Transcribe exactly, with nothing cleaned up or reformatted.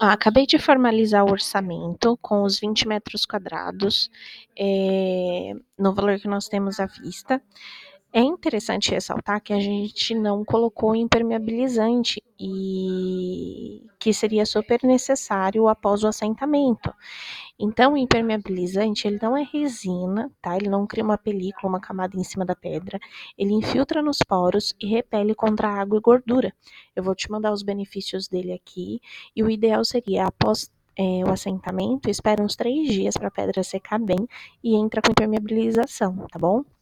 Ah, acabei de formalizar o orçamento com os vinte metros quadrados, eh, no valor que nós temos à vista. É interessante ressaltar que a gente não colocou impermeabilizante e que seria super necessário após o assentamento. Então, o impermeabilizante, ele não é resina, tá? Ele não cria uma película, uma camada em cima da pedra. Ele infiltra nos poros e repele contra água e gordura. Eu vou te mandar os benefícios dele aqui. E o ideal seria, após é, o assentamento, espera uns três dias para a pedra secar bem e entra com impermeabilização, tá bom?